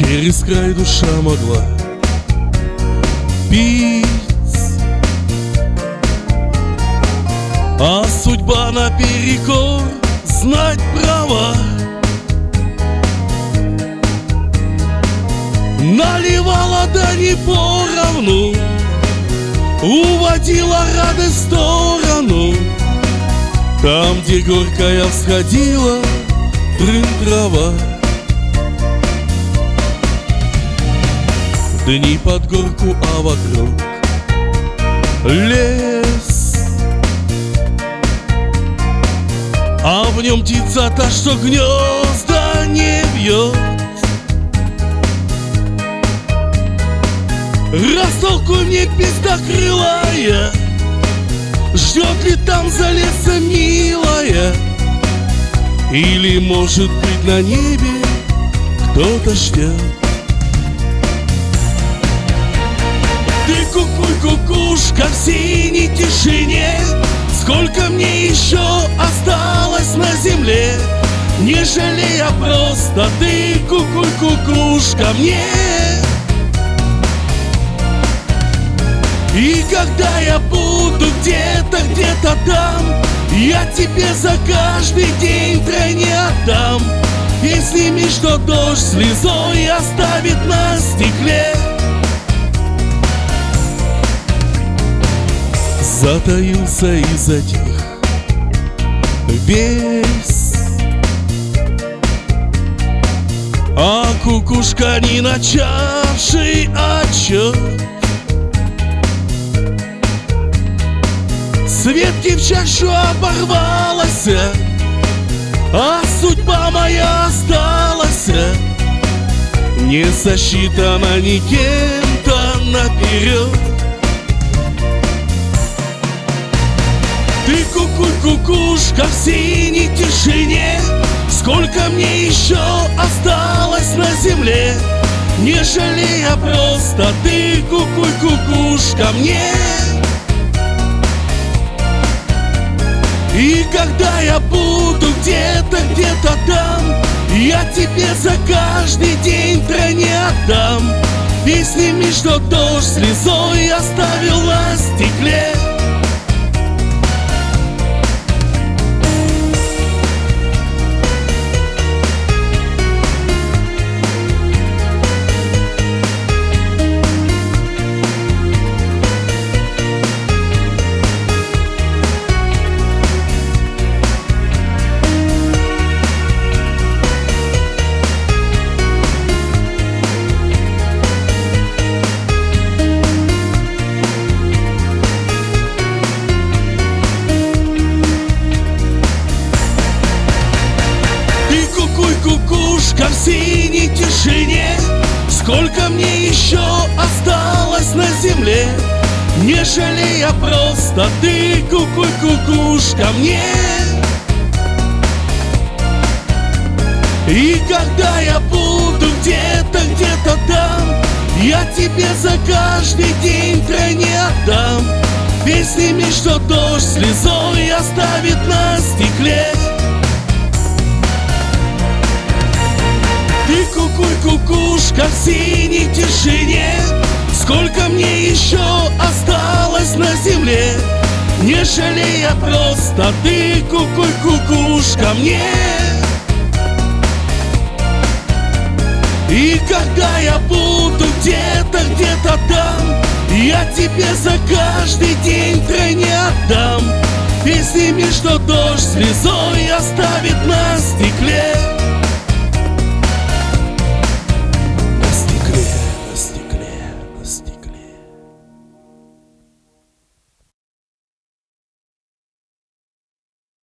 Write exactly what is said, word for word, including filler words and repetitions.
через край душа могла пить, а судьба наперекор знать права. Наливала да не поровну, уводила радость в сторону. Там, где горькая всходила трын-трава. Дни под горку, а вокруг лес, а в нем птица та, что гнезда не бьет. Растолкуй мне, пестокрылая, ждет ли там за лесом милая, или, может быть, на небе кто-то ждет. Ты кукуй, кукушка в синей тишине, сколько мне еще осталось на земле? Не жалей, а просто ты кукуй, кукушка мне. И когда я буду где-то, где-то там, я тебе за каждый день тройне отдам. И сними, что дождь слезой оставит на стекле. Затаился и затих весь, а кукушка, не начавший отчет, с ветки в чашу оборвалась, а судьба моя осталась не сосчитана никем-то наперед. Ты кукуй, кукушка в синей тишине, сколько мне еще осталось на земле? Не жалей, а просто ты кукуй, кукушка мне. И когда я буду где-то, где-то там, я тебе за каждый день тройне отдам. И сними, что дождь слезой оставил на стекле. Кукушка в синей тишине, сколько мне еще осталось на земле? Не жалей, а просто ты кукуй, кукушка мне. И когда я буду где-то, где-то там, я тебе за каждый день тройне отдам. Ведь сними, что дождь слезой оставит на стекле. Ты кукуй, кукушка в синей тишине, сколько мне еще осталось на земле? Не жалей, а просто ты кукуй, кукушка мне. И когда я буду где-то, где-то там, я тебе за каждый день тройне отдам. И сними, что дождь слезой оставит на